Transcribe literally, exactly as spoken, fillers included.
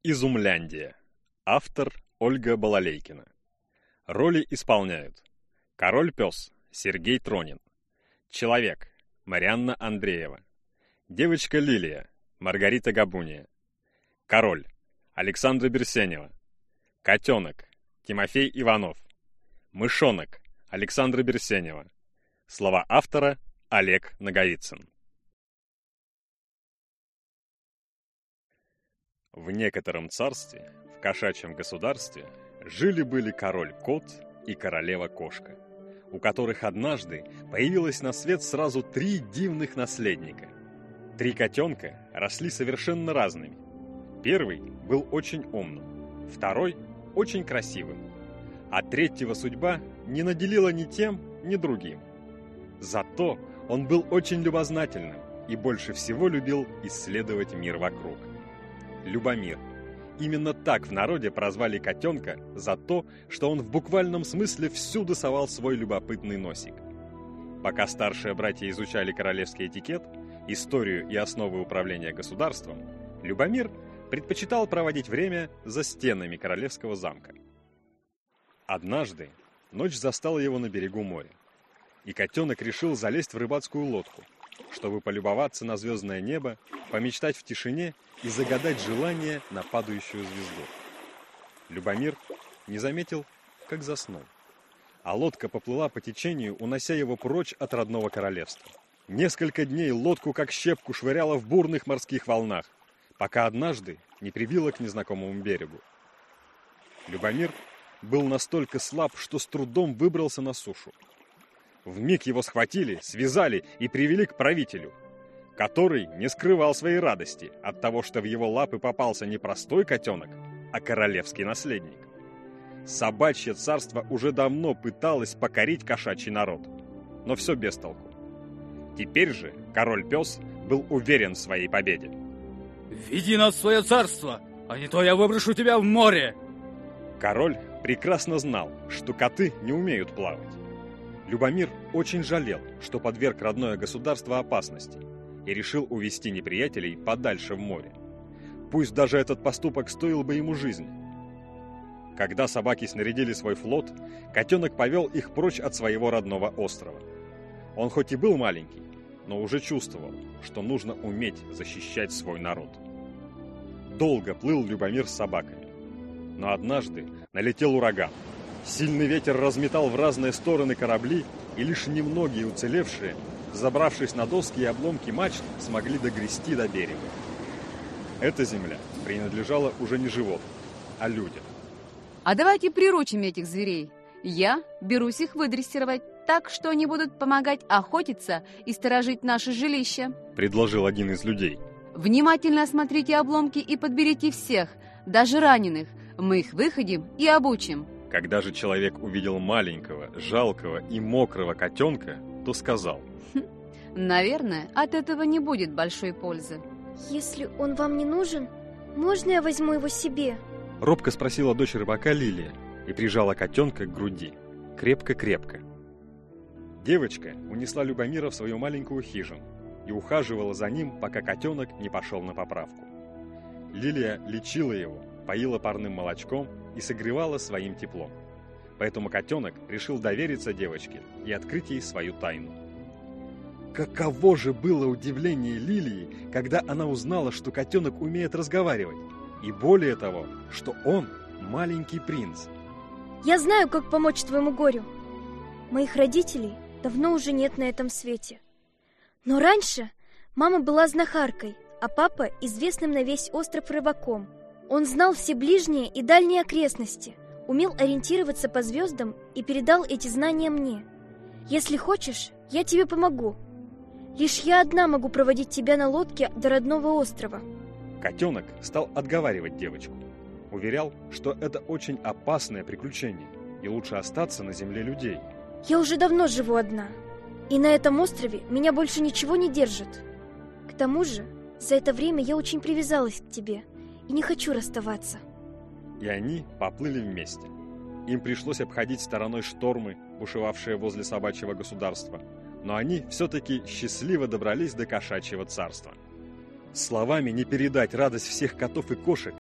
Изумляндия. Автор Ольга Балалейкина. Роли исполняют: Король-пес Сергей Тронин, Человек Марианна Андреева, Девочка Лилия Маргарита Габуния, Король Александра Берсенева, Котенок Тимофей Иванов, Мышонок Александра Берсенева. Слова автора Олег Наговицын. В некотором царстве, в кошачьем государстве, жили-были король-кот и королева-кошка, у которых однажды появилось на свет сразу три дивных наследника. Три котенка росли совершенно разными. Первый был очень умным, второй – очень красивым, а третьего судьба не наделила ни тем, ни другим. Зато он был очень любознательным и больше всего любил исследовать мир вокруг. Любомир. Именно так в народе прозвали котенка за то, что он в буквальном смысле всюду совал свой любопытный носик. Пока старшие братья изучали королевский этикет, историю и основы управления государством, Любомир предпочитал проводить время за стенами королевского замка. Однажды ночь застала его на берегу моря, и котенок решил залезть в рыбацкую лодку, чтобы полюбоваться на звездное небо, помечтать в тишине и загадать желание на падающую звезду. Любомир не заметил, как заснул, а лодка поплыла по течению, унося его прочь от родного королевства. Несколько дней лодку как щепку швыряло в бурных морских волнах, пока однажды не прибило к незнакомому берегу. Любомир был настолько слаб, что с трудом выбрался на сушу. Вмиг его схватили, связали и привели к правителю, который не скрывал своей радости от того, что в его лапы попался не простой котенок, а королевский наследник. Собачье царство уже давно пыталось покорить кошачий народ, но все без толку. Теперь же король-пес был уверен в своей победе. «Веди нас в свое царство, а не то я выброшу тебя в море!» Король прекрасно знал, что коты не умеют плавать. Любомир очень жалел, что подверг родное государство опасности, и решил увести неприятелей подальше в море. Пусть даже этот поступок стоил бы ему жизни. Когда собаки снарядили свой флот, котенок повел их прочь от своего родного острова. Он хоть и был маленький, но уже чувствовал, что нужно уметь защищать свой народ. Долго плыл Любомир с собаками, но однажды налетел ураган. Сильный ветер разметал в разные стороны корабли, и лишь немногие уцелевшие, забравшись на доски и обломки мачт, смогли догрести до берега. Эта земля принадлежала уже не животным, а людям. А давайте приручим этих зверей. Я берусь их выдрессировать так, что они будут помогать охотиться и сторожить наше жилище, предложил один из людей. Внимательно осмотрите обломки и подберите всех, даже раненых. Мы их выходим и обучим. Когда же человек увидел маленького, жалкого и мокрого котенка, то сказал: наверное, от этого не будет большой пользы. Если он вам не нужен, можно я возьму его себе? Робко спросила дочь рыбака Лилия и прижала котенка к груди. Крепко-крепко. Девочка унесла Любомира в свою маленькую хижину и ухаживала за ним, пока котенок не пошел на поправку. Лилия лечила его, поила парным молочком и согревала своим теплом. Поэтому котенок решил довериться девочке и открыть ей свою тайну. Каково же было удивление Лилии, когда она узнала, что котенок умеет разговаривать, и более того, что он маленький принц. Я знаю, как помочь твоему горю. Моих родителей давно уже нет на этом свете. Но раньше мама была знахаркой, а папа известным на весь остров рыбаком. Он знал все ближние и дальние окрестности, умел ориентироваться по звездам и передал эти знания мне. Если хочешь, я тебе помогу. Лишь я одна могу проводить тебя на лодке до родного острова. Котенок стал отговаривать девочку. Уверял, что это очень опасное приключение, и лучше остаться на земле людей. Я уже давно живу одна, и на этом острове меня больше ничего не держит. К тому же, за это время я очень привязалась к тебе и не хочу расставаться. И они поплыли вместе. Им пришлось обходить стороной штормы, бушевавшие возле собачьего государства, но они все-таки счастливо добрались до кошачьего царства. Словами не передать радость всех котов и кошек,